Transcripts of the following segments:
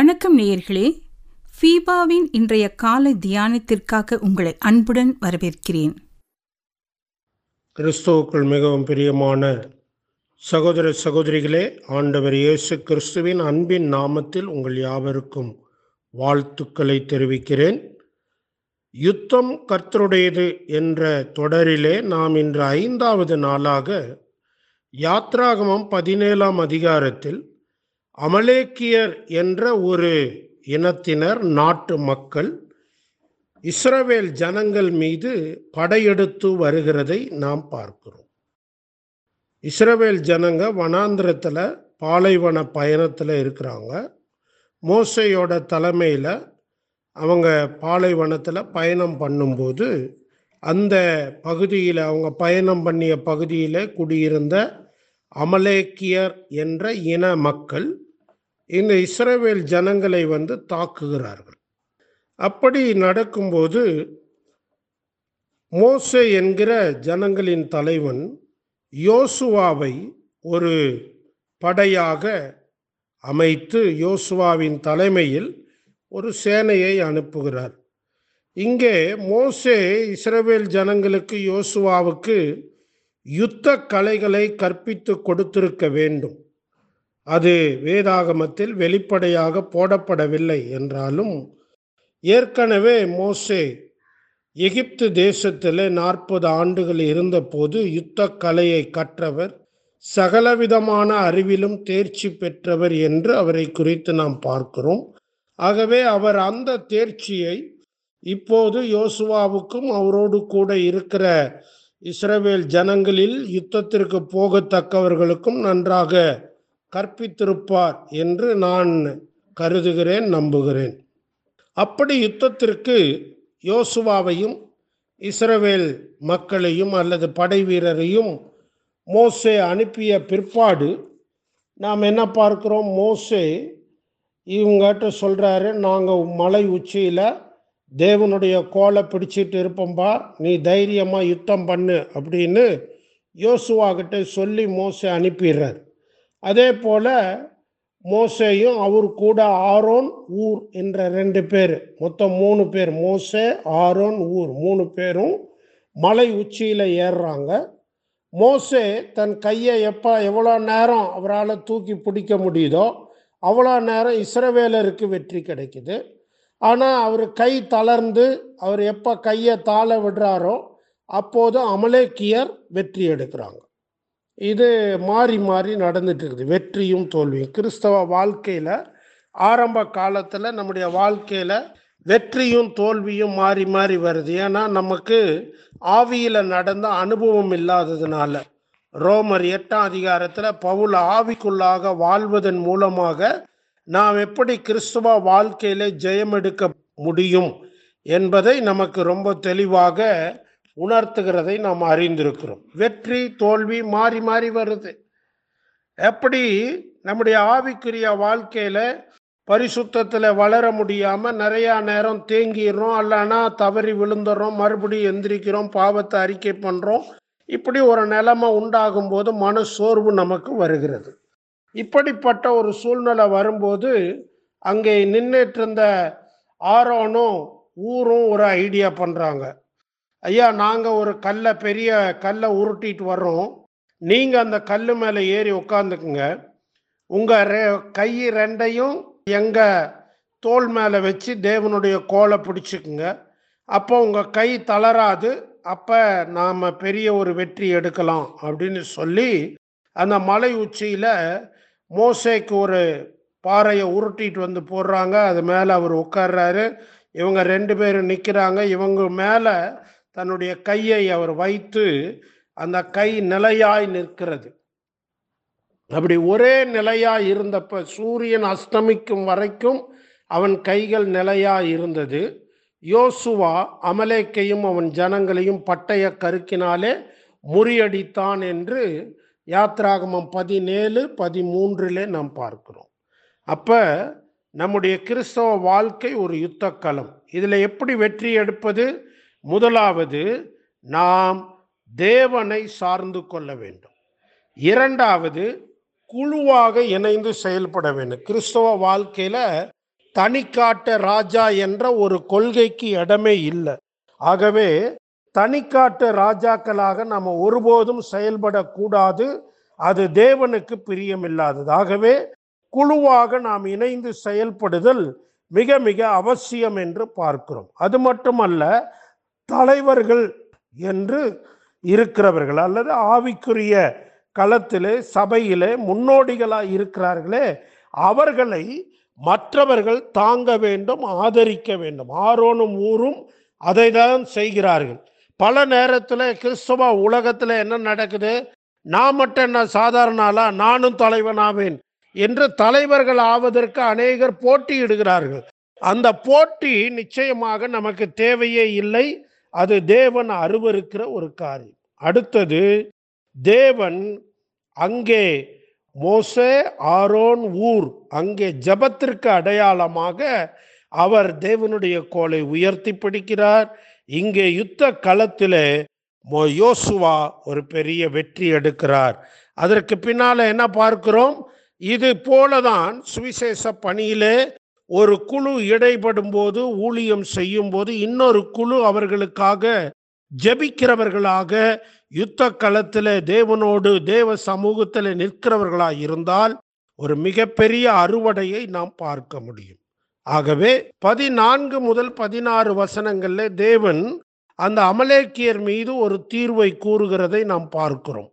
வணக்கம் நேயர்களே, ஃபீபாவின் இன்றைய காலை தியானத்திற்காக உங்களை அன்புடன் வரவேற்கிறேன். கிறிஸ்துவுக்குள் மிகவும் பிரியமான சகோதர சகோதரிகளே, ஆண்டவர் இயேசு கிறிஸ்துவின் அன்பின் நாமத்தில் உங்கள் யாவருக்கும் வாழ்த்துக்களை தெரிவிக்கிறேன். யுத்தம் கர்த்தருடையது என்ற தொடரிலே நாம் இன்று 5வது நாளாக யாத்ராகமம் 17ஆம் அதிகாரத்தில் அமலேக்கியர் என்ற ஒரு இனத்தினர், நாட்டு மக்கள் இஸ்ரவேல் ஜனங்கள் மீது படையெடுத்து வருகிறதை நாம் பார்க்கிறோம். இஸ்ரவேல் ஜனங்க வனாந்திரத்தில் பாலைவன பயணத்தில் இருக்கிறாங்க. மோசேயோட தலைமையில் அவங்க பாலைவனத்தில் பயணம் பண்ணும்போது அந்த பகுதியில், அவங்க பயணம் பண்ணிய பகுதியில் குடியிருந்த அமலேக்கியர் என்ற இன மக்கள் இந்த இஸ்ரவேல் ஜனங்களை தாக்குகிறார்கள். அப்படி நடக்கும்போது மோசே என்கிற ஜனங்களின் தலைவன் யோசுவாவை ஒரு படையாக அமைத்து யோசுவாவின் தலைமையில் ஒரு சேனையை அனுப்புகிறார். இங்கே மோசே இஸ்ரவேல் ஜனங்களுக்கு, யோசுவாவுக்கு யுத்த கலைகளை கற்பித்து கொடுத்திருக்க வேண்டும். அது வேதாகமத்தில் வெளிப்படையாக போடப்படவில்லை என்றாலும், ஏற்கனவே மோசே எகிப்து தேசத்தில் 40 ஆண்டுகள் இருந்தபோது யுத்த கலையை கற்றவர், சகலவிதமான அறிவிலும் தேர்ச்சி பெற்றவர் என்று அவரை குறித்து நாம் பார்க்கிறோம். ஆகவே அவர் அந்த தேர்ச்சியை இப்போது யோசுவாவுக்கும் அவரோடு கூட இருக்கிற இஸ்ரவேல் ஜனங்களில் யுத்தத்திற்கு போகத்தக்கவர்களுக்கும் நன்றாக கற்பித்திருப்பார் என்று நான் கருதுகிறேன், நம்புகிறேன். அப்படி யுத்தத்திற்கு யோசுவாவையும் இஸ்ரவேல் மக்களையும் அல்லது படை வீரரையும் மோசே அனுப்பிய பிற்பாடு நாம் என்ன பார்க்கிறோம்? மோசே இவங்ககிட்ட சொல்கிறாரு, நாங்கள் மலை உச்சியில் தேவனுடைய கோலை பிடிச்சிட்டு இருப்போம்பா, நீ தைரியமாக யுத்தம் பண்ணு அப்படின்னு யோசுவா கிட்ட சொல்லி மோசே அனுப்பிடுறார். அதே போல் மோசேயும் அவர் கூட ஆரோன், ஊர் என்ற 2 பேர், மொத்தம் 3 பேர், மோசே, ஆரோன், ஊர் 3 பேரும் மலை உச்சியில் ஏறுறாங்க. மோசே தன் கையை எவ்வளோ நேரம் அவரால் தூக்கி பிடிக்க முடியுதோ அவ்வளோ நேரம் இஸ்ரவேலருக்கு வெற்றி கிடைக்குது. ஆனால் அவர் கை தளர்ந்து அவர் எப்போ கையை தாழ விடுறாரோ அப்போது அமலேக்கியர் வெற்றி எடுக்கிறாங்க. இது மாறி மாறி நடந்துட்டு இருக்குது, வெற்றியும் தோல்வியும். கிறிஸ்தவ வாழ்க்கையில் ஆரம்ப காலத்தில் நம்முடைய வாழ்க்கையில் வெற்றியும் தோல்வியும் மாறி மாறி வருது. ஏன்னா நமக்கு ஆவியில் நடந்த அனுபவம் இல்லாததுனால. ரோமர் 8ஆம் அதிகாரத்தில் பவுல் ஆவிக்குள்ளாக வாழ்வதன் மூலமாக நாம் எப்படி கிறிஸ்தவ வாழ்க்கையில ஜெயம் எடுக்க முடியும் என்பதை நமக்கு ரொம்ப தெளிவாக உணர்த்துகிறதை நாம் அறிந்திருக்கிறோம். வெற்றி தோல்வி மாறி மாறி வருது. எப்படி நம்முடைய ஆவிக்குரிய வாழ்க்கையில பரிசுத்தத்தில் வளர முடியாமல் நிறையா நேரம் தேங்கிடுறோம், அல்லனா தவறி விழுந்துடுறோம், மறுபடியும் எந்திரிக்கிறோம், பாவத்தை அறிக்கை பண்ணுறோம். இப்படி ஒரு நிலைமை உண்டாகும் போது மன சோர்வு நமக்கு வருகிறது. இப்படிப்பட்ட ஒரு சூழ்நிலை வரும்போது அங்கே நின்றுட்டு இருந்த ஆரோனும் ஊரும் ஒரு ஐடியா பண்ணுறாங்க. ஐயா, நாங்கள் ஒரு பெரிய கல்லை உருட்டிட்டு வர்றோம், நீங்கள் அந்த கல் மேலே ஏறி உட்காந்துக்குங்க, உங்கள் கை 2ஐயும் எங்கள் தோள் மேலே வச்சு தேவனுடைய கோலை பிடிச்சிக்குங்க, அப்போ உங்கள் கை தளராது, அப்போ நாம் பெரிய ஒரு வெற்றி எடுக்கலாம் அப்படின்னு சொல்லி அந்த மலை உச்சியில் மோசேக்கு ஒரு பாறையை உருட்டிட்டு போடுறாங்க. அது மேலே அவர் உட்கார்றாரு. இவங்க 2 பேரும் நிற்கிறாங்க. இவங்க மேலே தன்னுடைய கையை அவர் வைத்து அந்த கை நிலையாய் நிற்கிறது. அப்படி ஒரே நிலையாய் இருந்தப்ப சூரியன் அஸ்தமிக்கும் வரைக்கும் அவன் கைகள் நிலையாய் இருந்தது. யோசுவா அமலேக்கையும் அவன் ஜனங்களையும் பட்டய கருக்கினாலே முறியடித்தான் என்று யாத்ராகமம் 17:13 நாம் பார்க்கிறோம். அப்போ நம்முடைய கிறிஸ்தவ வாழ்க்கை ஒரு யுத்த களம். இதில் எப்படி வெற்றி எடுப்பது? முதலாவது, நாம் தேவனை சார்ந்து கொள்ள வேண்டும். 2வது, குழுவாக இணைந்து செயல்பட வேண்டும். கிறிஸ்தவ வாழ்க்கையில் தனிக்காட்ட ராஜா என்ற ஒரு கொள்கைக்கு இடமே இல்லை. ஆகவே தனிக்காட்ட ராஜாக்களாக நாம் ஒருபோதும் செயல்படக்கூடாது. அது தேவனுக்கு பிரியமில்லாதது. ஆகவே குழுவாக நாம் இணைந்து செயல்படுதல் மிக மிக அவசியம் என்று பார்க்கிறோம். அது மட்டுமல்ல, தலைவர்கள் என்று இருக்கிறவர்கள் அல்லது ஆவிக்குரிய களத்திலே சபையிலே முன்னோடிகளாக இருக்கிறார்களே, அவர்களை மற்றவர்கள் தாங்க வேண்டும், ஆதரிக்க வேண்டும். ஆரோனும் ஊரும் அதை தான் செய்கிறார்கள். பல நேரத்தில் கிறிஸ்தவ உலகத்தில் என்ன நடக்குது? நான் மட்டும் என்ன சாதாரண ஆளா, நானும் தலைவனாவேன் என்று தலைவர்கள் ஆவதற்கு அநேகர் போட்டியிடுகிறார்கள். அந்த போட்டி நிச்சயமாக நமக்கு தேவையே இல்லை. அது தேவன் அருவருக்கிற ஒரு காரியம். அடுத்தது, தேவன் அங்கே மோசே, ஆரோன், ஊர் அங்கே ஜெபத்திற்கு அடையாளமாக அவர் தேவனுடைய கோலை உயர்த்தி பிடிக்கிறார். இங்கே யுத்த களத்திலே யோசுவா ஒரு பெரிய வெற்றி எடுக்கிறார். அதற்கு பின்னால என்ன பார்க்கிறோம்? இது போலதான் சுவிசேஷ பணியிலே ஒரு குழு இடைப்படும் போது, ஊழியம் செய்யும் போது இன்னொரு குழு அவர்களுக்காக ஜெபிக்கிறவர்களாக யுத்த களத்தில் தேவனோடு தேவ சமூகத்தில் நிற்கிறவர்களாக இருந்தால் ஒரு மிகப்பெரிய அறுவடையை நாம் பார்க்க முடியும். ஆகவே 14 முதல் 16 வசனங்களில் தேவன் அந்த அமலேக்கியர் மீது ஒரு தீர்வை கூறுகிறதை நாம் பார்க்கிறோம்.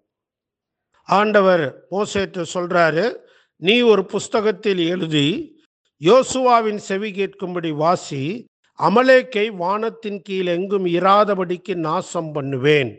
ஆண்டவர் மோசேட்டு சொல்றாரு, நீ ஒரு புஸ்தகத்தில் எழுதி யோசுவாவின் செவி கேட்கும்படி வாசி, அமலேக்கை வானத்தின் கீழ் எங்கும் இராதபடிக்கு நாசம் பண்ணுவேன்.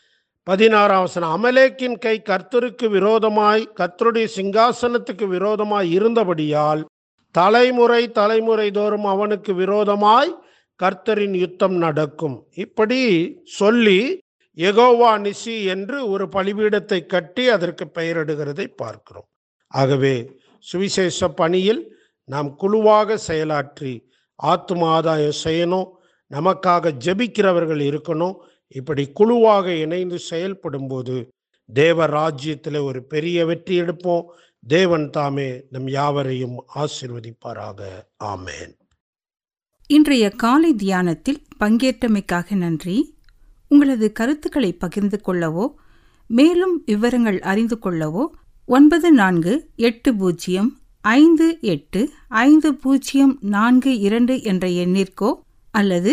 16 வசனம், அமலேக்கின் கை கர்த்தருக்கு விரோதமாய், கர்த்தருடைய சிங்காசனத்துக்கு விரோதமாய் இருந்தபடியால் தலைமுறை தலைமுறை தோறும் அவனுக்கு விரோதமாய் கர்த்தரின் யுத்தம் நடக்கும். இப்படி சொல்லி யெகோவா நிசி என்று ஒரு பலிபீடத்தை கட்டி அதற்கு பெயரிடுகிறதை பார்க்கிறோம். ஆகவே சுவிசேஷ பணியில் நாம் குழுவாக செயலாற்றி ஆத்தும ஆதாயம் செய்யணும். நமக்காக ஜெபிக்கிறவர்கள் இருக்கணும். இப்படி குழுவாக இணைந்து செயல்படும் போது தேவ ராஜ்யத்தில் ஒரு பெரிய வெற்றி எடுப்போம். தேவன் தாமே நம் யாவரையும் ஆசீர்வதிப்பாராக. ஆமேன். இன்றைய காலை தியானத்தில் பங்கேற்றமைக்காக நன்றி. உங்களது கருத்துக்களை பகிர்ந்து கொள்ளவோ மேலும் விவரங்கள் அறிந்து கொள்ளவோ 94585052 என்ற எண்ணிற்கோ அல்லது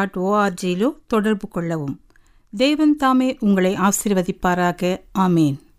info@fibaonline.org தொடர்பு கொள்ளவும். தேவன் தாமே உங்களை ஆசீர்வதிப்பாராக. ஆமேன்.